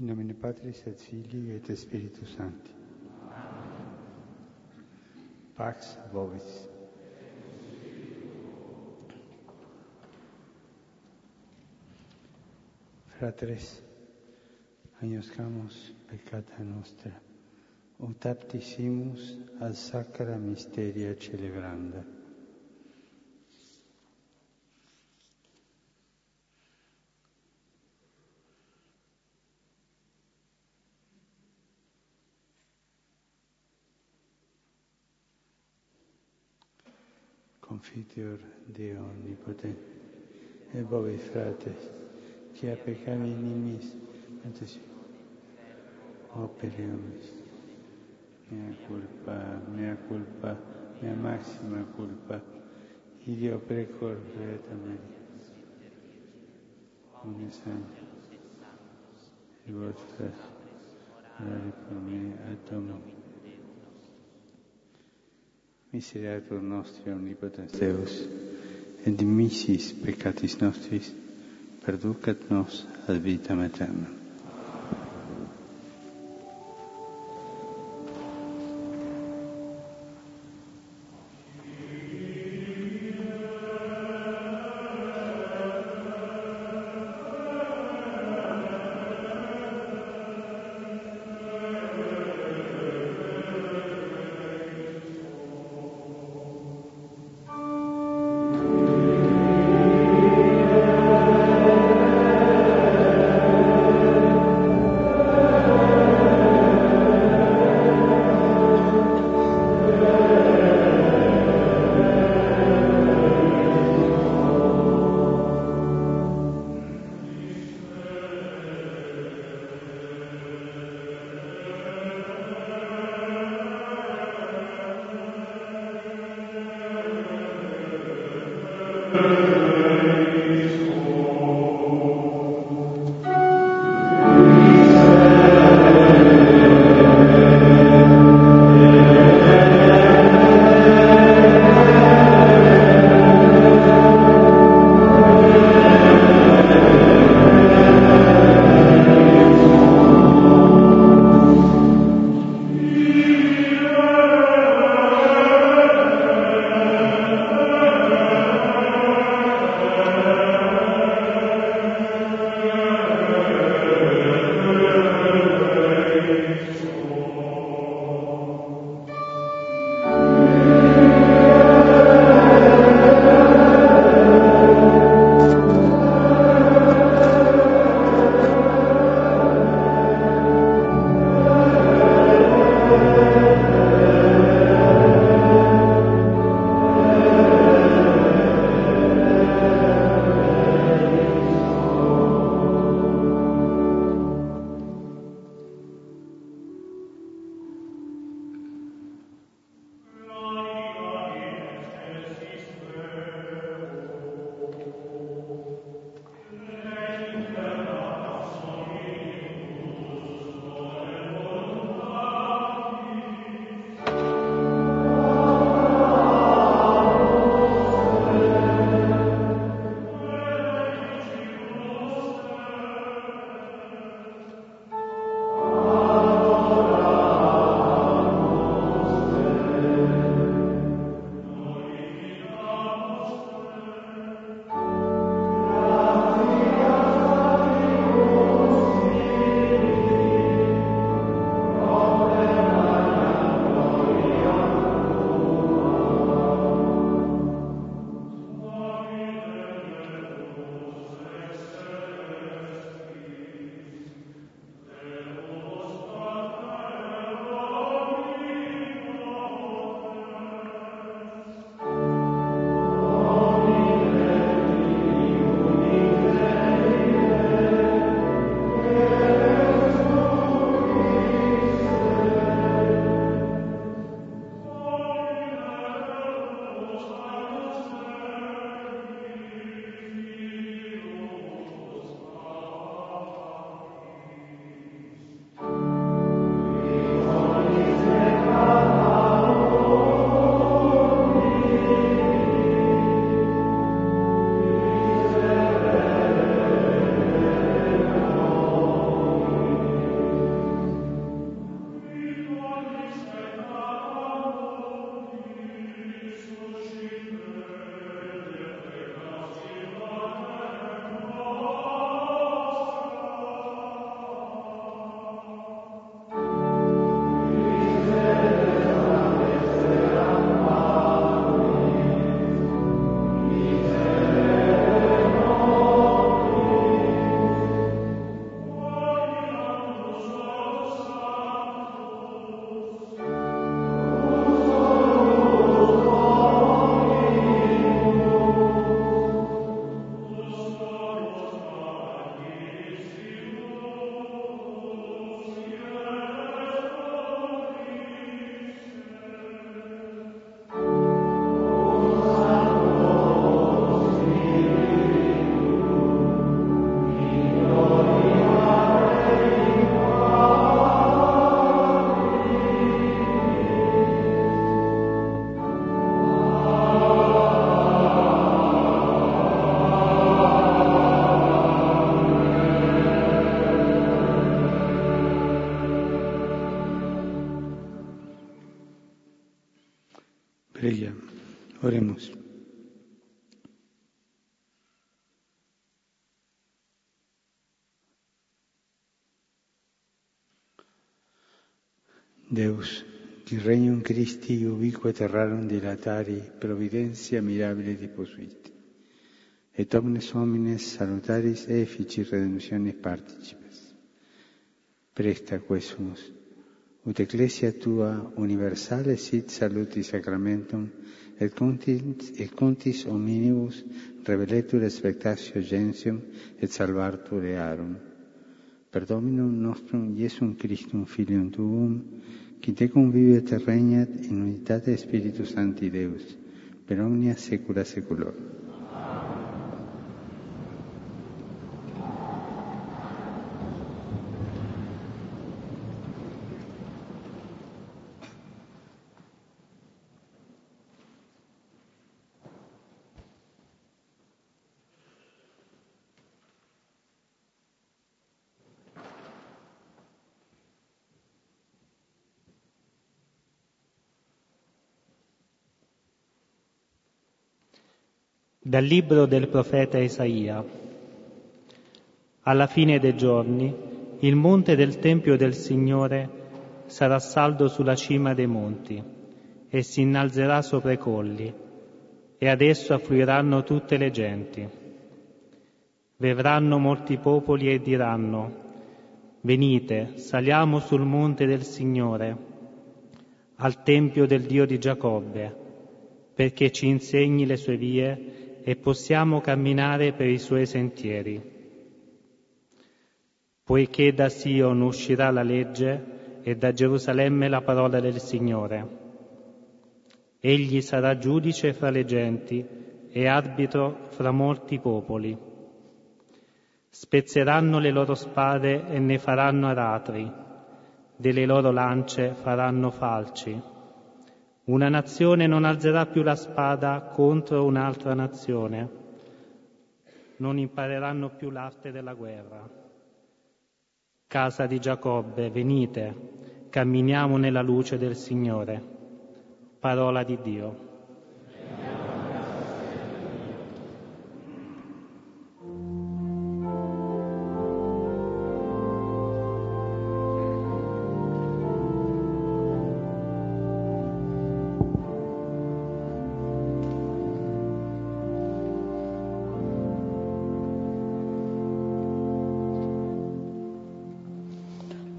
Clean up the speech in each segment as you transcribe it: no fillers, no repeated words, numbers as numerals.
In nomine Patris et Filii et Spiritus Sancti. Pax vobis. Fratres, agnoscamus peccata nostra, ut aptissimus ad sacra mysteria celebranda. Confiteor Deo Onnipotente, et vobis fratres, quia peccavi inimis, operiumis, mea culpa, mea maxima culpa, ideo precor Beata Maria, omnes angelis, et vos orare pro me ad Domini. Misereatur nostri omnipotens Deus, et dimissis peccatis nostris, perducat nos ad vitam aeternam. Preghiamo, oremos. Deus, in regnum Christi ubique terrarum dilatari providentia mirabile deposuit, et omnes homines salutaris effici redemptionis participes. Presta quesumus, ut ecclesia tua universale sit saluti sacramentum, et contis hominibus reveletur expectatio gentium, et salvartur earum. Per Dominum nostrum Iesum Christum Filium Tuum, qui te convivet et regnat in unitate Spiritus Sancti Deus, per omnia saecula saeculorum. Dal libro del profeta Isaia. Alla fine dei giorni, il monte del Tempio del Signore sarà saldo sulla cima dei monti e si innalzerà sopra i colli, e ad esso affluiranno tutte le genti. Verranno molti popoli e diranno: venite, saliamo sul monte del Signore, al Tempio del Dio di Giacobbe, perché ci insegni le sue vie e possiamo camminare per i suoi sentieri. Poiché da Sion uscirà la legge e da Gerusalemme la parola del Signore. Egli sarà giudice fra le genti e arbitro fra molti popoli. Spezzeranno le loro spade e ne faranno aratri, delle loro lance faranno falci. Una nazione non alzerà più la spada contro un'altra nazione. Non impareranno più l'arte della guerra. Casa di Giacobbe, venite, camminiamo nella luce del Signore. Parola di Dio.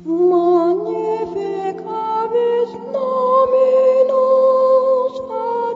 Magnificavis nominus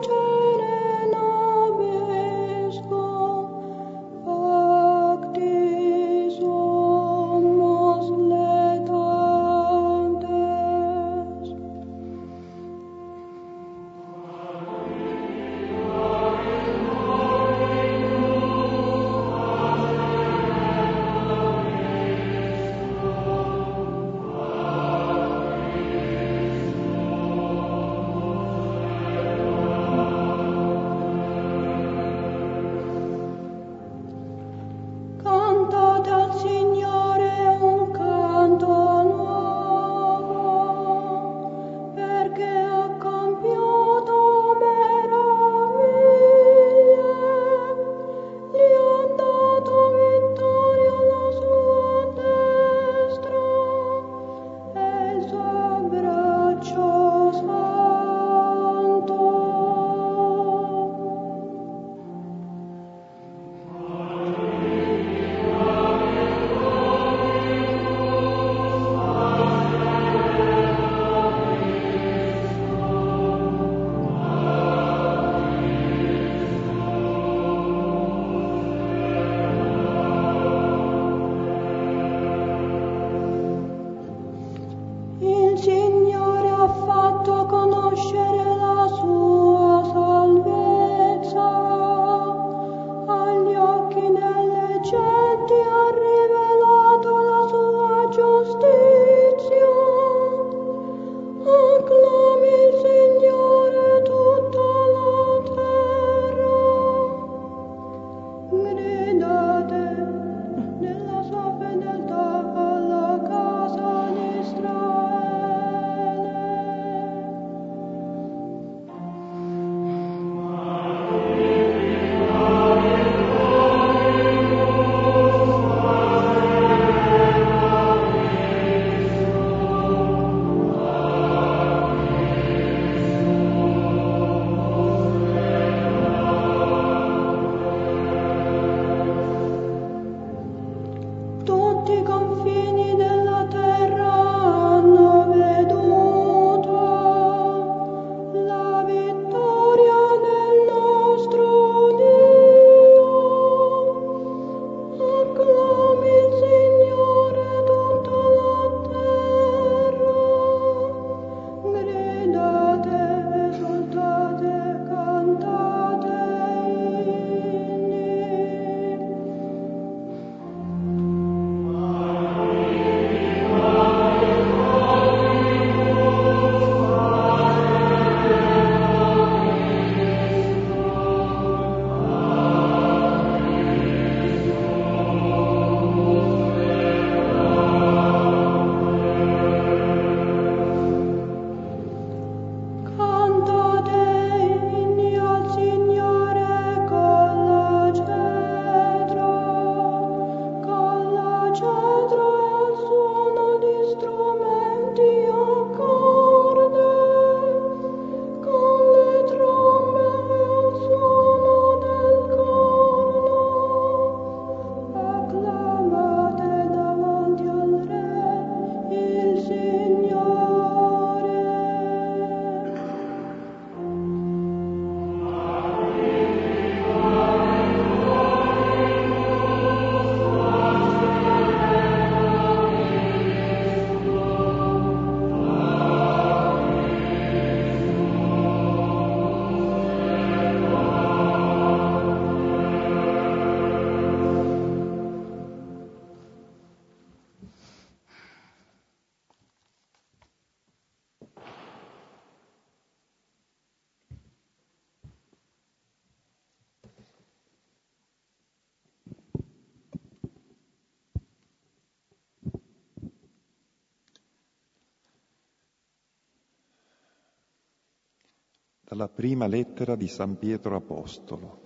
Dalla prima lettera di San Pietro Apostolo.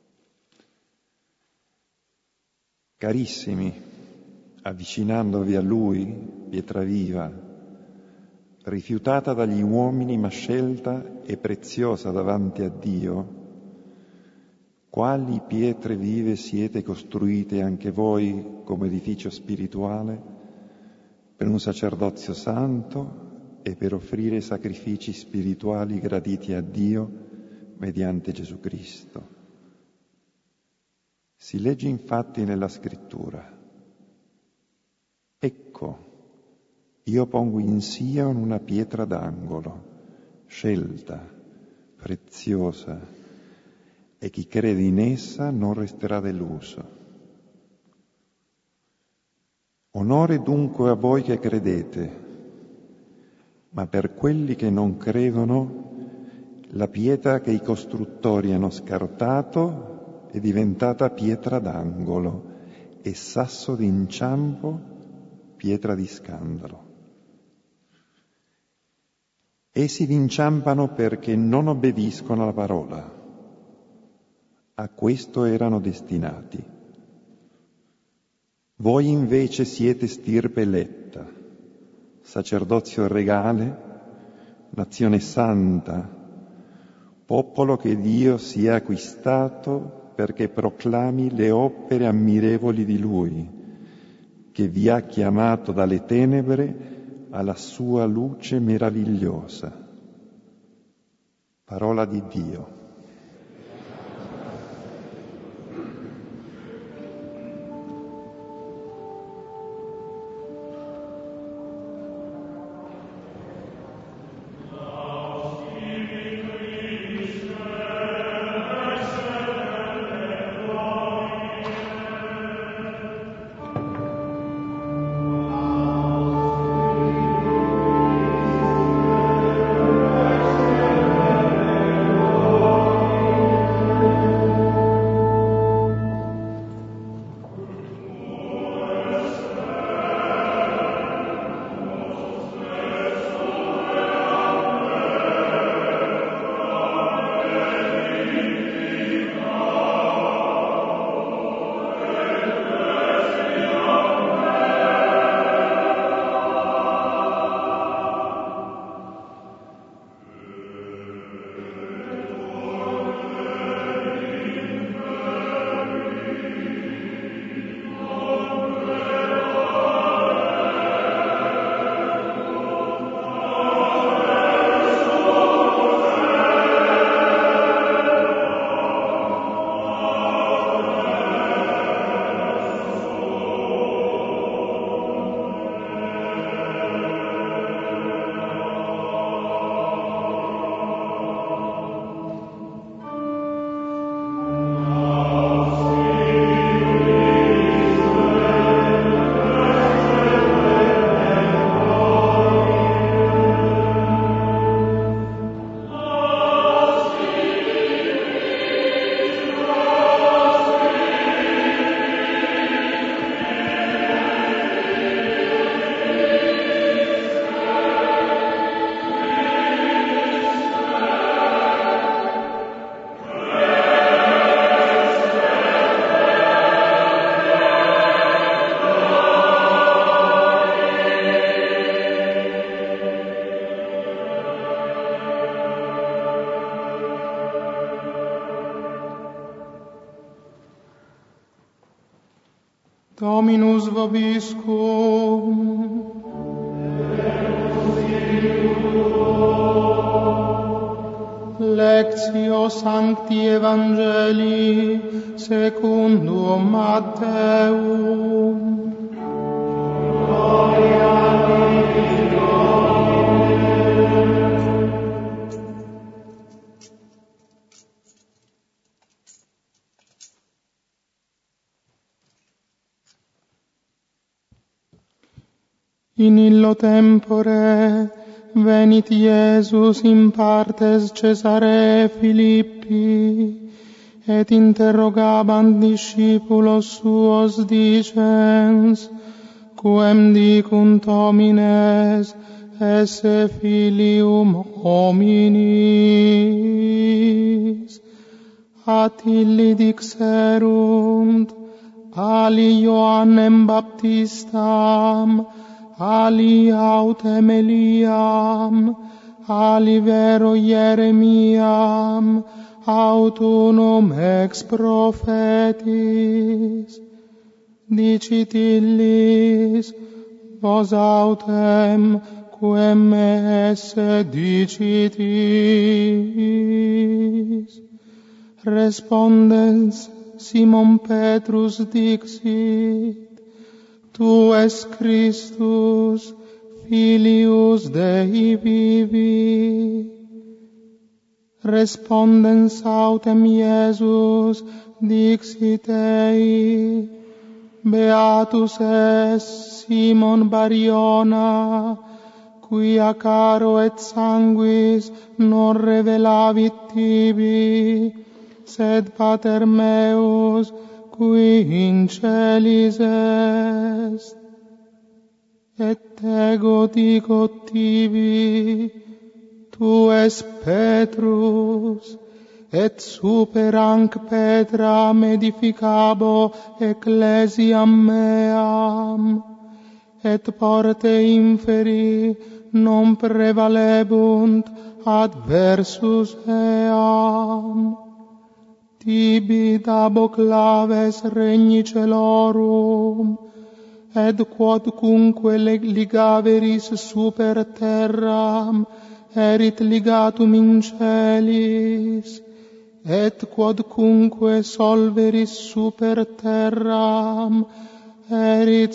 Carissimi, avvicinandovi a Lui, pietra viva, rifiutata dagli uomini ma scelta e preziosa davanti a Dio, quali pietre vive siete costruite anche voi come edificio spirituale per un sacerdozio santo e per offrire sacrifici spirituali graditi a Dio mediante Gesù Cristo. Si legge infatti nella Scrittura: ecco, io pongo in Sion una pietra d'angolo, scelta, preziosa, e chi crede in essa non resterà deluso. Onore dunque a voi che credete, ma per quelli che non credono, la pietra che i costruttori hanno scartato è diventata pietra d'angolo e sasso d'inciampo, pietra di scandalo. Essi vi inciampano perché non obbediscono alla parola. A questo erano destinati. Voi invece siete stirpe eletta, sacerdozio regale, nazione santa, popolo che Dio si è acquistato perché proclami le opere ammirevoli di Lui, che vi ha chiamato dalle tenebre alla sua luce meravigliosa. Parola di Dio. Dominus vobiscum. Lectio Sancti Evangelii secundum Matteum. Gloria a Dio. In illo tempore venit Iesus in partes Cesaree Philippi, et interrogabant discipulos suos dicens, quem dicunt homines esse filium hominis. At illi dixerunt, ali Ioannem Baptistam, ali autem Eliam, ali vero Jeremiam, aut unum ex prophetis. Dicit illis, vos autem, quem esse dicitis. Respondens Simon Petrus dixit, Tu es Christus, Filius Dei vivi. Respondens autem Iesus dixit ei, Beatus es Simon Bariona, quia caro et sanguis non revelavit tibi, sed Pater meus, qui in celis est. Et ego digo tibi, tu es Petrus, et super hanc Petram edificabo ecclesiam meam, et porte inferi non prevalebunt adversus eam. Tibi dabo claves regni celorum, et quodcunque ligaveris super terram, erit ligatum in celis, et quodcunque solveris super terram, erit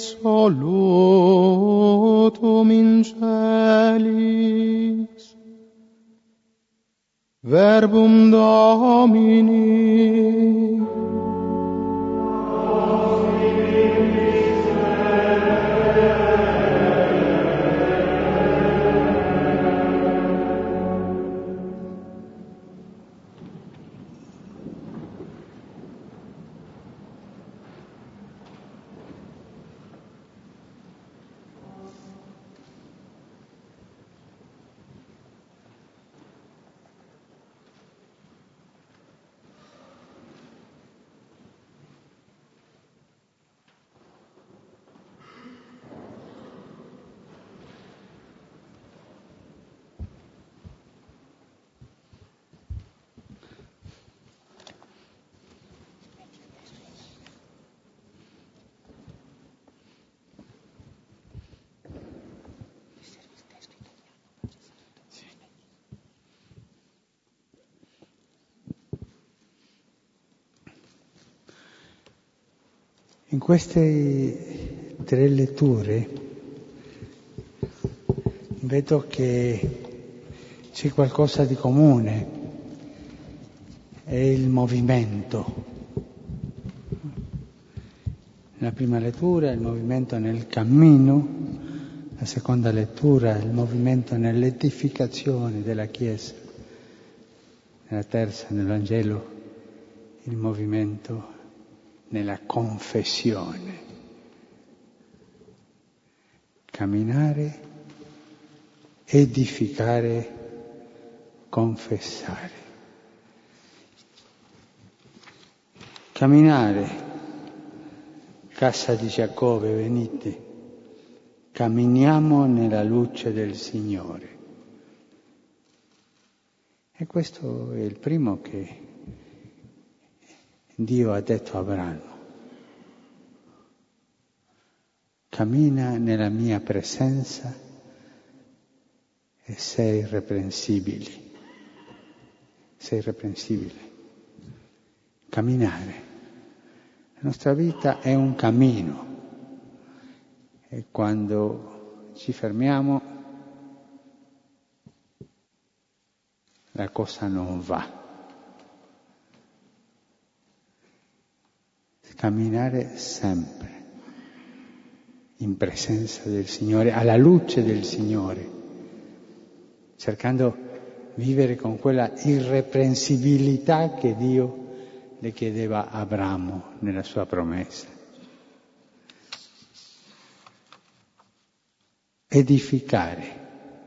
solutum in celis. Verbum Domini. In queste 3 letture vedo che c'è qualcosa di comune, è il movimento. Nella prima lettura il movimento nel cammino, la seconda lettura il movimento nell'edificazione della Chiesa, nella terza, nel Vangelo, il movimento nella confessione. Camminare, edificare, confessare. Camminare, casa di Giacobbe, venite, camminiamo nella luce del Signore. E questo è il primo che Dio ha detto a Abramo. Cammina nella mia presenza e sei irreprensibile. Sei irreprensibile. Camminare. La nostra vita è un cammino e quando ci fermiamo la cosa non va. Camminare sempre in presenza del Signore, alla luce del Signore, cercando di vivere con quella irreprensibilità che Dio le chiedeva a Abramo nella sua promessa. Edificare.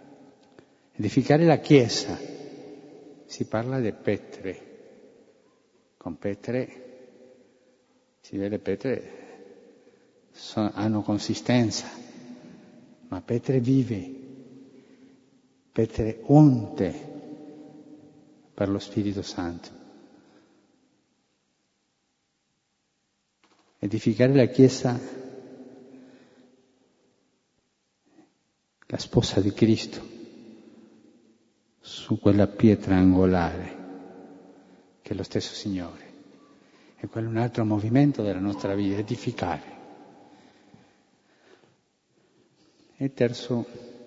Edificare la Chiesa, si parla di pietre. Con pietre, si vede pietre hanno consistenza, ma pietre vive, pietre unte per lo Spirito Santo. Edificare la Chiesa, la sposa di Cristo, su quella pietra angolare che è lo stesso Signore. E quello è un altro movimento della nostra vita, edificare. E terzo,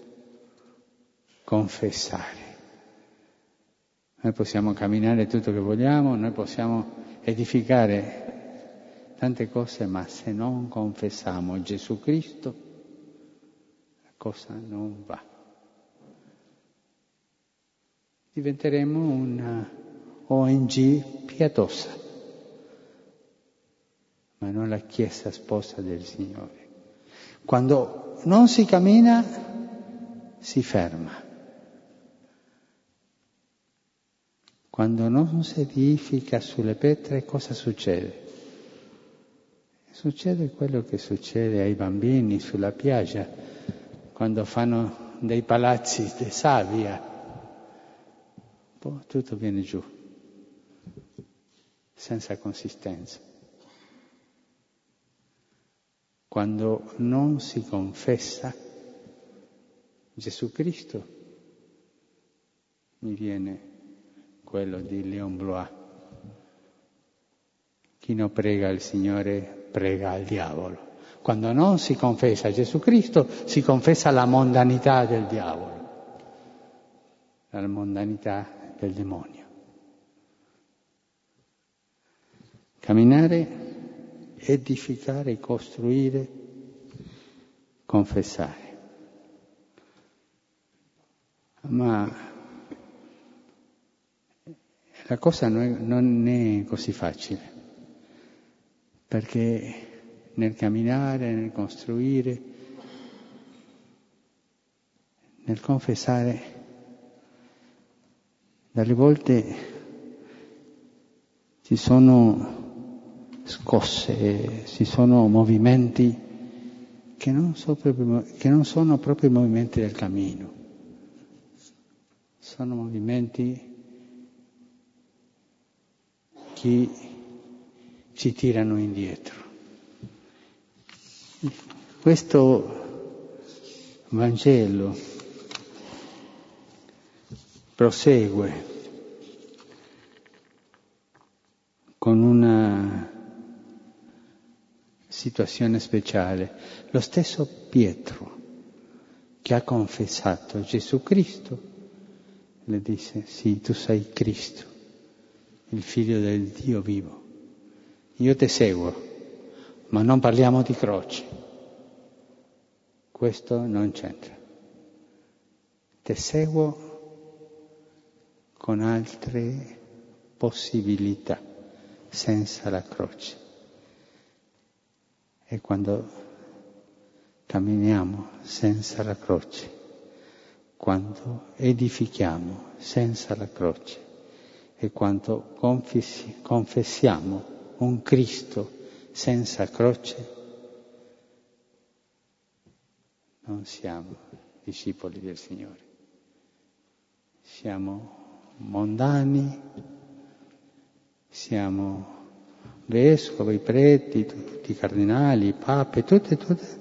confessare. Noi possiamo camminare tutto che vogliamo, noi possiamo edificare tante cose, ma se non confessiamo Gesù Cristo, la cosa non va. Diventeremo una ONG pietosa, ma non la Chiesa sposa del Signore. Quando non si cammina, si ferma. Quando non si edifica sulle pietre, cosa succede? Succede quello che succede ai bambini sulla piaggia, quando fanno dei palazzi di sabbia. Poi tutto viene giù, senza consistenza. Quando non si confessa Gesù Cristo, mi viene quello di Léon Blois. Chi non prega il Signore prega al diavolo. Quando non si confessa Gesù Cristo, si confessa la mondanità del diavolo, la mondanità del demonio. Camminare, edificare, costruire, confessare. Ma la cosa non è così facile, perché nel camminare, nel costruire, nel confessare, dalle volte ci sono scosse, ci sono movimenti che non sono proprio i movimenti del cammino, sono movimenti che ci tirano indietro. Questo Vangelo prosegue con una situazione speciale. Lo stesso Pietro, che ha confessato Gesù Cristo, le disse: sì, tu sei Cristo, il Figlio del Dio vivo. Io ti seguo, ma non parliamo di croce. Questo non c'entra. Ti seguo con altre possibilità, senza la croce. E quando camminiamo senza la croce, quando edifichiamo senza la croce e quando confessiamo un Cristo senza croce, non siamo discepoli del Signore. Siamo mondani, siamo vescovi, preti, tutti i cardinali, pape, tutte,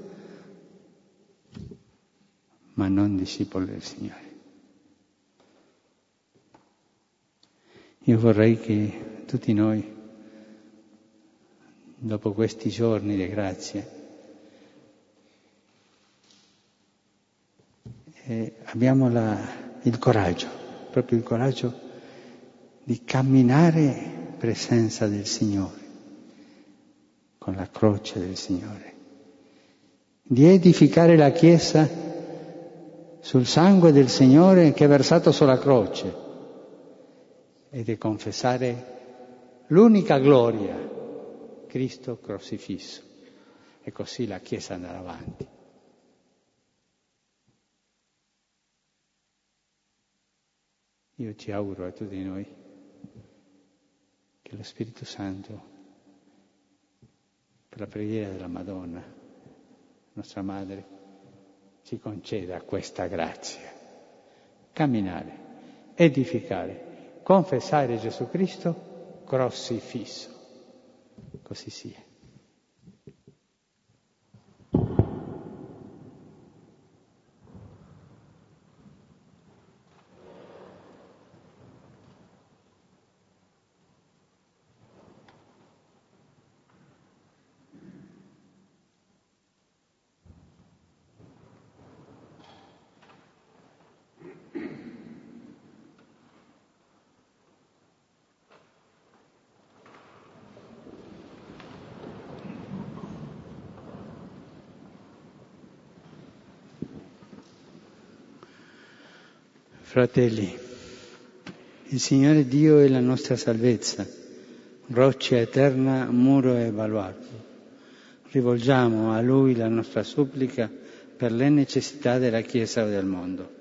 ma non discepoli del Signore. Io vorrei che tutti noi, dopo questi giorni di grazia, abbiamo il coraggio, proprio il coraggio di camminare in presenza del Signore, con la croce del Signore, di edificare la Chiesa sul sangue del Signore che è versato sulla croce e di confessare l'unica gloria, Cristo crocifisso, e così la Chiesa andrà avanti. Io ti auguro a tutti noi che lo Spirito Santo, per la preghiera della Madonna, nostra Madre, ci conceda questa grazia. Camminare, edificare, confessare Gesù Cristo crocifisso. Così sia. Fratelli, il Signore Dio è la nostra salvezza, roccia eterna, muro e baluardo. Rivolgiamo a Lui la nostra supplica per le necessità della Chiesa e del mondo.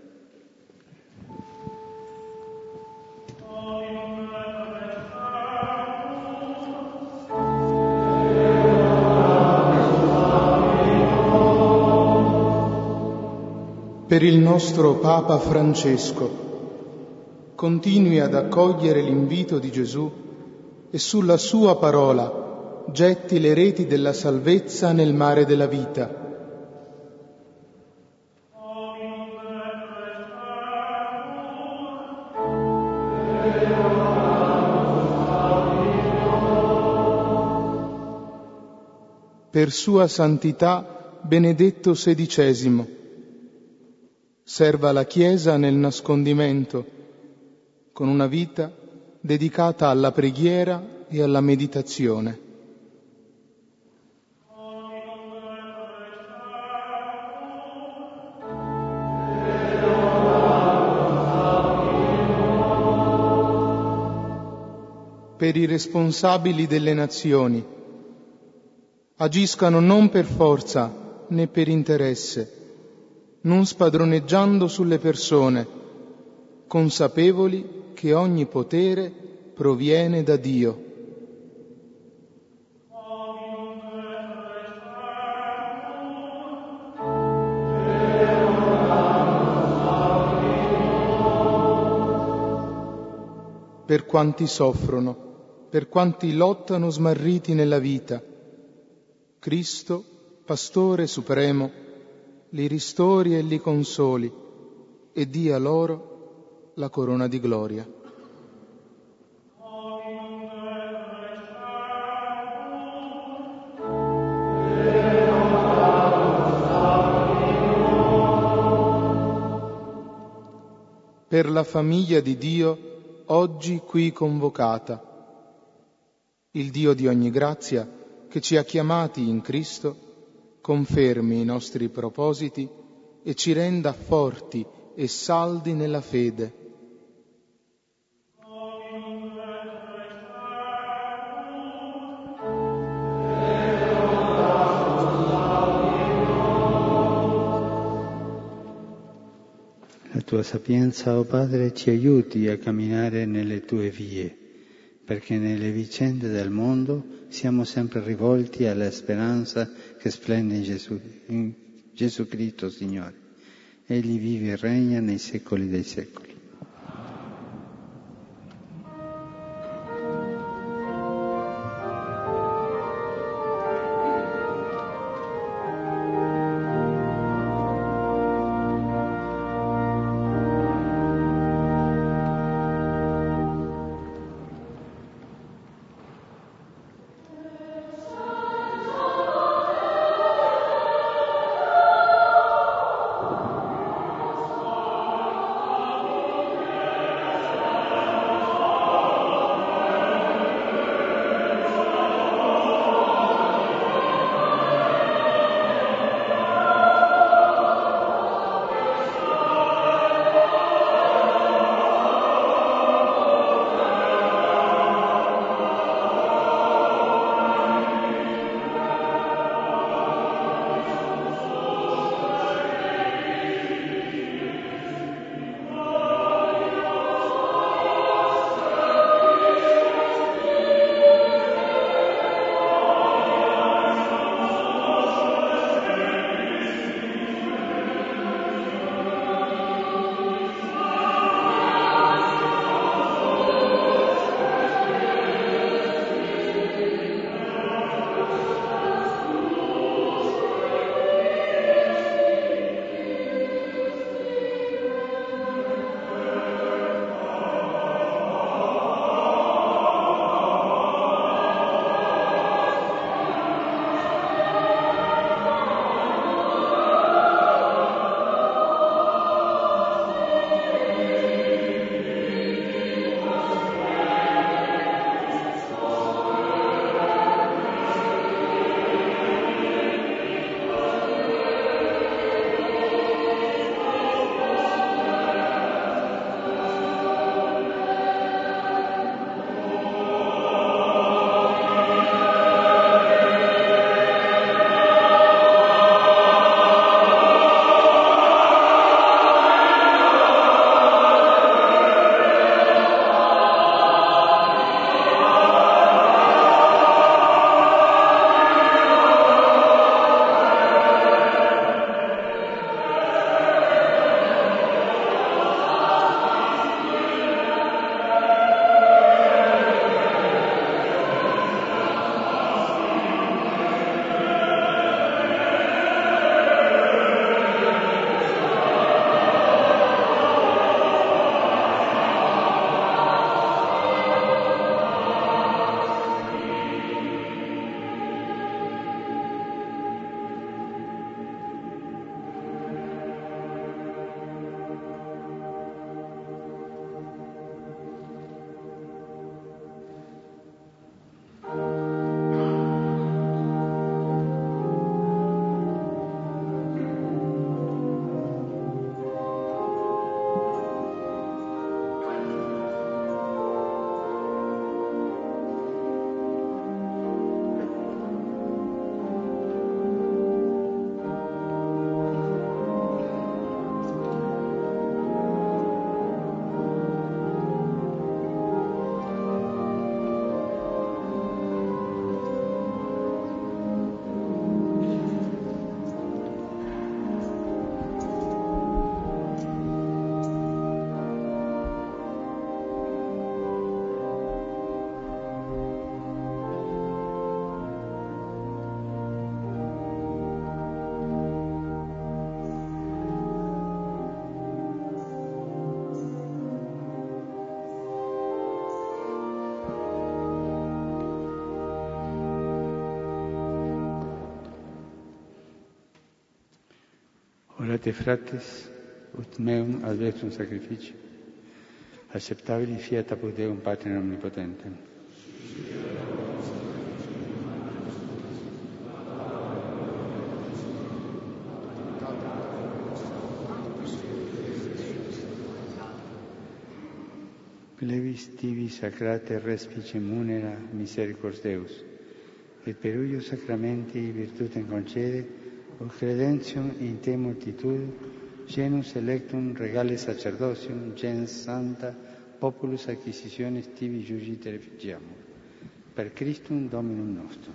Per il nostro Papa Francesco, continui ad accogliere l'invito di Gesù e sulla sua parola getti le reti della salvezza nel mare della vita. Per sua santità Benedetto XVI, serva la Chiesa nel nascondimento, con una vita dedicata alla preghiera e alla meditazione. Per i responsabili delle nazioni, agiscano non per forza né per interesse, non spadroneggiando sulle persone, consapevoli che ogni potere proviene da Dio. Per quanti soffrono, per quanti lottano smarriti nella vita, Cristo, Pastore Supremo, li ristori e li consoli e dia loro la corona di gloria. Per la famiglia di Dio oggi qui convocata, il Dio di ogni grazia che ci ha chiamati in Cristo confermi i nostri propositi e ci renda forti e saldi nella fede. La tua sapienza, o Padre, ci aiuti a camminare nelle tue vie, perché nelle vicende del mondo siamo sempre rivolti alla speranza che splende in Gesù Cristo, Signore. Egli vive e regna nei secoli dei secoli. Mate fratres, ut meum advertum sacrificium, acceptabili fiat apud Deum Patrem omnipotentem. Plebis tibi sacrate respice munera misericors Deus, et per uius sacramenti virtutem concede, ut credentium in te multitude, genus electum regale sacerdocium, gens santa, populus acquisitionis tibi jugite refugiamur. Per Christum Dominum nostrum.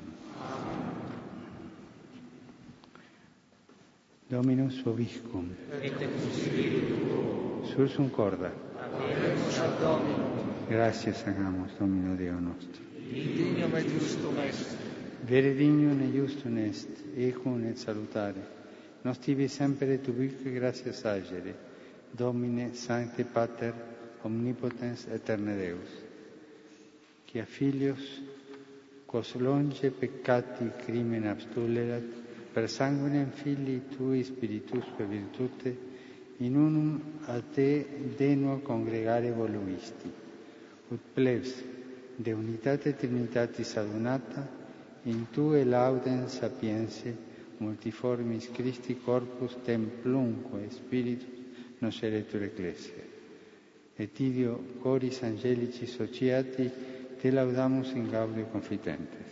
Dominus vobiscum. Et cum spiritu tuo. Sursum corda. Abemus ad Dominum. Gratias agamus, Domino Deo nostro. Indignum et justum est. Vere dignum et justum est, ecum et salutare. Nos tibi semper et ubique gratias agere, Domine, Sancte Pater, Omnipotens, Eterne Deus, qui a filios, quos longe peccati crimen abstulerat, per sanguinem Filii Tui Spiritusque virtute, in unum a Te denuo congregare voluisti, ut plebs de unitate Trinitatis adunata, in Tue laudens sapiense, multiformis Christi corpus templumque spiritus nos erectur ecclesiae. Et idio coris angelici sociati Te laudamus in gaudio confitentes.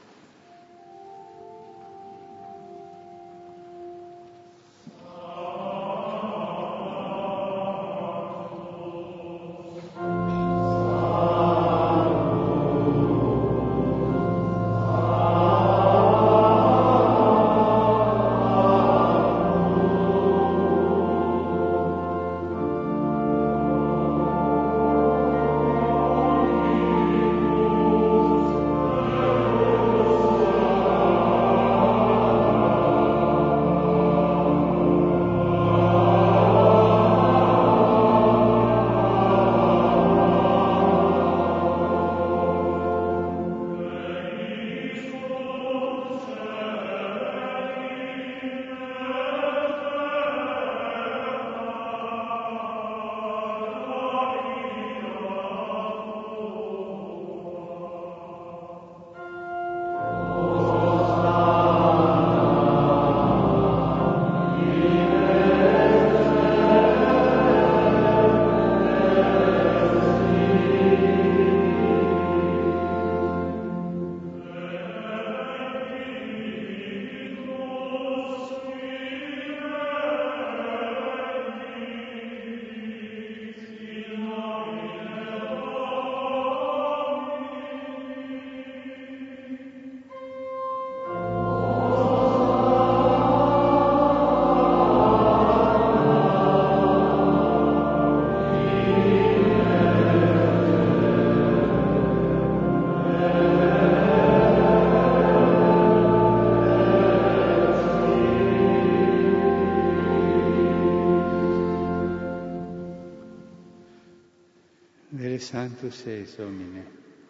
Sanctus eis, Domine,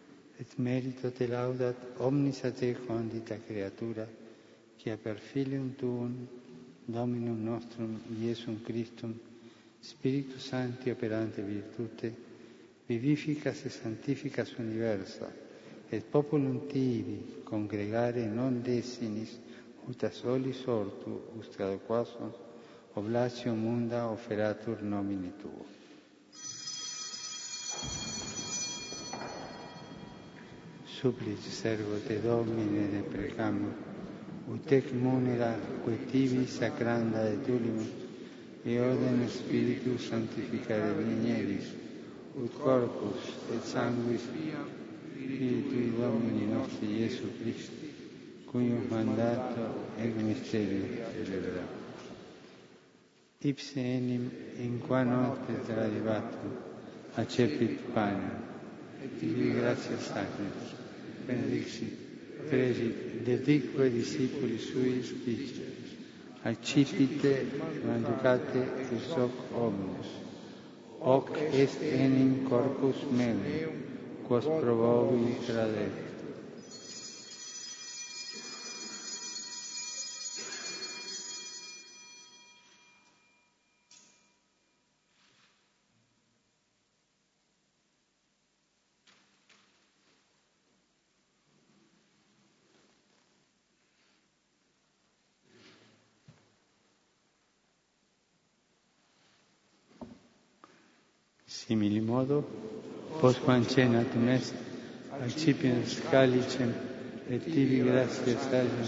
et merito te laudat omnis a te condita creatura, quia per Filium Tuum, Dominum nostrum, Iesum Christum, Spiritus Sancti operante virtute, vivificas et sanctificas universa, et populum tibi congregare non desinis, ut a solis ortu, ustra quasos, oblatio munda oferatur nomine Tuo. Supplici servo te Domine de precamur, ut ec munera quae tibi sacranda et ulimus, et odem Spiritus sanctificare vigneris, ut corpus et sanguis Spiritui Domini nostri Iesu Christi, cuium mandato ec mysterium celebratum. Ipse enim in qua notte tradivatum, accepit panem, et tibi gratias sacris, benedixit, presit, dedique discipuli suis diceris, accipite, manducate, ex hoc omnes, hoc est enim corpus meum, quos pro vobis tradet. simili modo, postquam cenatum est, accipiens calicem, et tibi gratia sagem,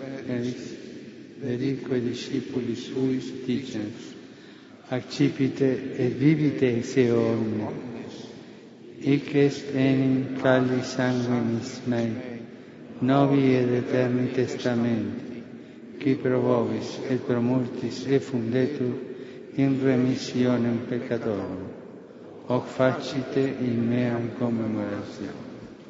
verique discipuli suis dicens, accipite et vivite se omne, hic est enim cali sanguinis mei, novi ed eterni testamenti, qui pro vobis et pro multis effundetur in remissionem peccatorum, hoc facite in meam commemoratio.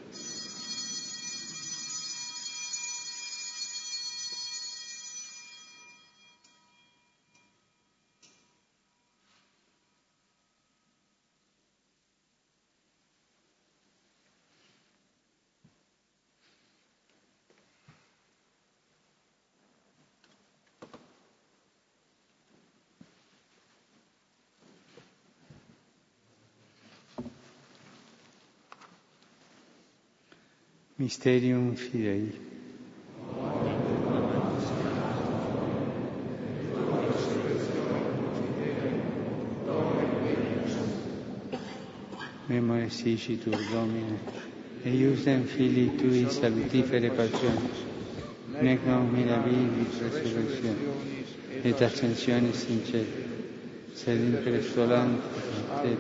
Mysterium Fidei. Memories dicitur Domine, eiusdem filii tui salutifere passiones, nec non mirabilis resurrectionis, et ascensionis in cielo, sed in persuolante te,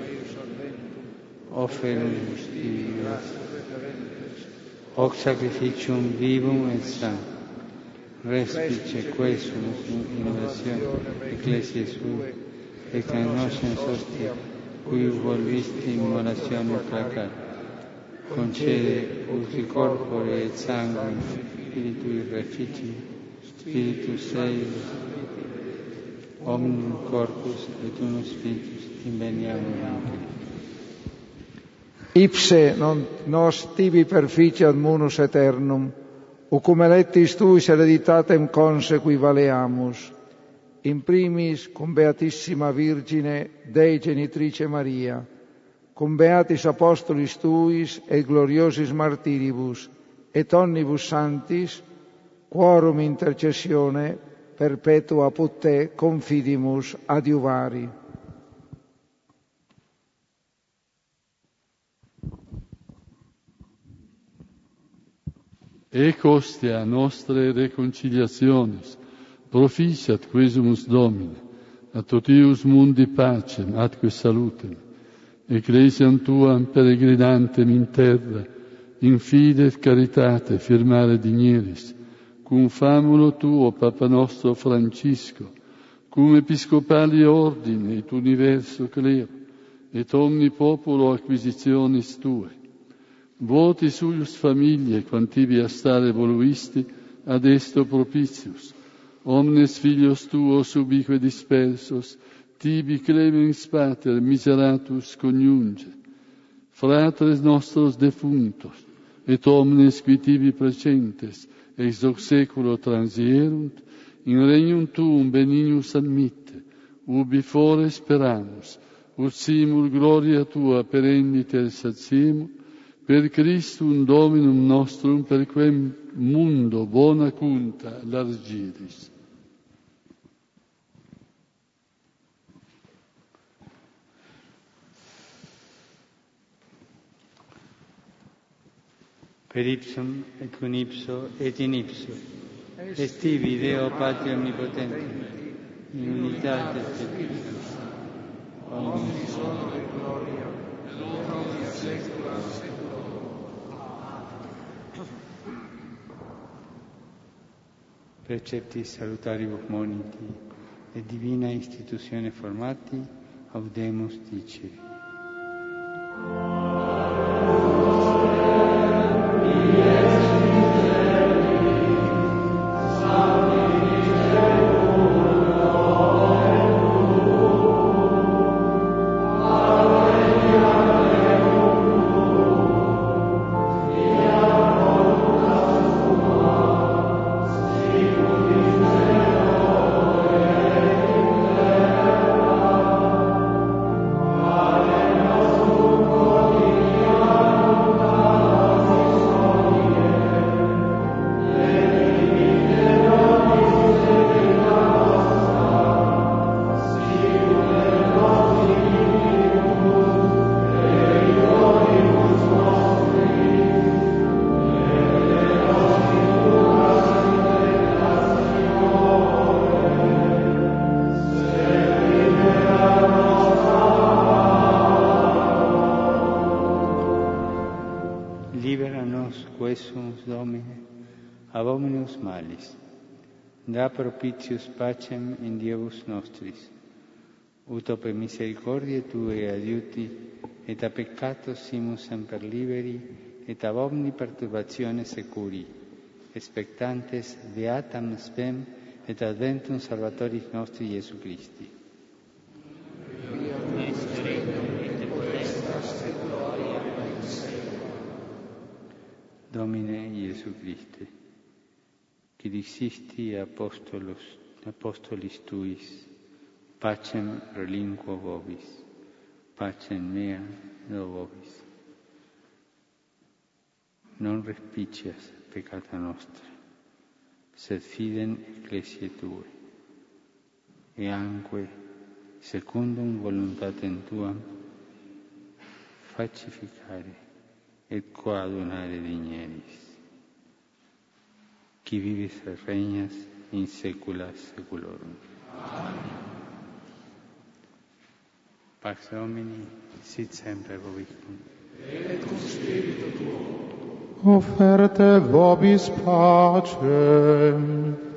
offerumus tibi gratia. Hoc sacrificium vivum et sanctum, respice quae sumus in orazione ecclesiae sue, et cognoscens hostia, cui volvisti in orazione placata, concede ut corpore et sanguine Spiritui refici, Spiritus Ei, omnium corpus et unus Spiritus inveniamur in Ipse nos tibi perficiat munus aeternum, ucum electis tuis hereditatem consequi valeamus, in primis cum Beatissima Virgine Dei Genitrice Maria, cum beatis apostolis tuis et gloriosis martiribus, et omnibus sanctis, quorum intercessione perpetua apud te confidimus adiuvari. Ec hostia nostre reconciliationis, proficiat quesumus Domine, a totius mundi pacem, atque salutem, ecclesiam tuam peregrinantem in terra, in fide et caritate firmare digneris, cum famulo tuo, Papa nostro Francisco, cum episcopali ordine et universo clero, et omni populo acquisitionis tue. Voti suius familiae, quam tibi a stare voluisti, ad esto propitius. Omnes filios tuos ubique dispersos, tibi clemens pater miseratus coniunge. Fratres nostros defunctos, et omnes qui tibi precentes, ex hoc seculo transierunt, in regnum tuum benignus admitte, ubi fore speramus, ut simul gloria tua perenniter saciemur, per Christum Dominum nostrum, per quem mundo bona cunta largiris. Per ipsum et con ipso et in ipso, est tibi Deo Patria Omnipotente, in unitate Spiritus Sancti, omnis honor et gloria, et secula secula. Preceptis salutaribus moniti et divina institutione formati, audemus dicere. Alleluia. quesumus Domine, ab omnibus malis. Da propitius pacem in Diebus nostris, ut per misericordiae Tue adiuti, et a peccato simus semper liberi, et ab omni perturbatione securi, expectantes beatam spem, et adventum Salvatoris nostri Iesu Christi. Domine Iesu Christe, qui dixisti apostolis Tuis, pacem relinquo vobis, pacem mea do vobis. Non respicias peccata nostra, sed fidem ecclesiae Tue, e anque secundum voluntatem Tuam facificare et coadunare digneris, qui vivis et regnas in saecula saeculorum. Amen. Pax Domini, sit semper vobiscum. Et cum spiritu tuo. Offerte vobis pacem.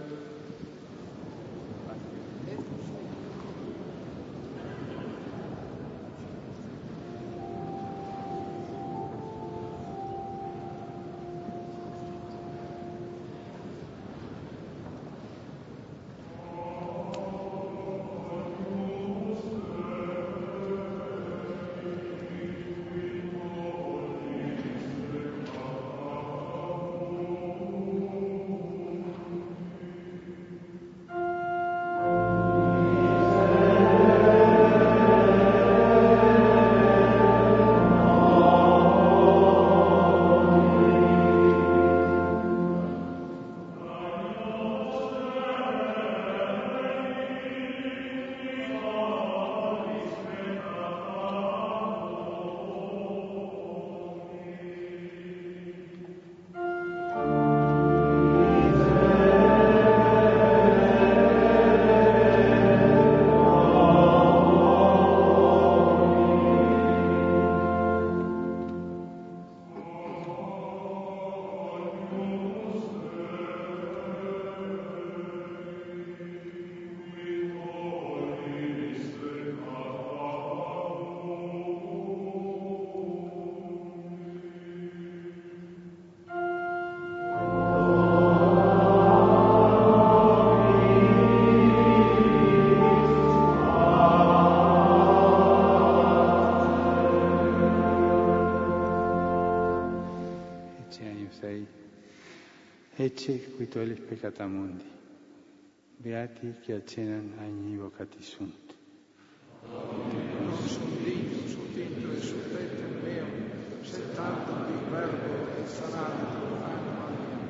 Ecce qui tollis peccata mundi. Beati che accenan agni vocati sunt. Non sunt digno, suddindo e suddettem meum, sed tantum di verbo et sanantum anima mea.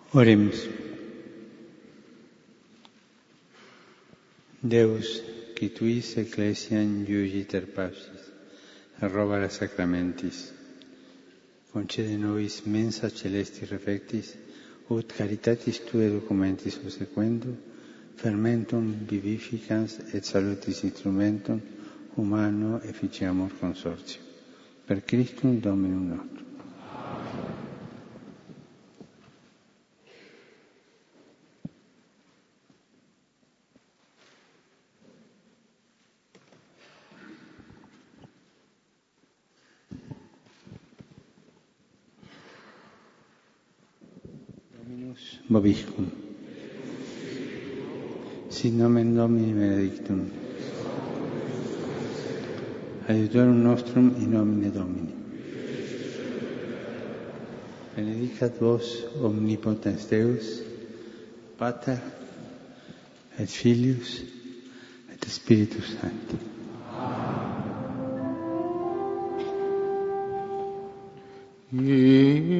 Oremus. Deus, qui tuis ecclesiam iugiter pacis, arrobara sacramentis, concede nobis mensa celesti refectis, ut caritatis Tuae documentis obsequendo, fermentum vivificans et salutis instrumentum humano efficiamur consortio. Per Christum Dominum nostrum. Vobiscum. Sit nomen Domini benedictum. Aiutorium nostrum in nomine Domini. Benedicat vos omnipotens Deus, Pater et Filius et Spiritus Sancti. Amen.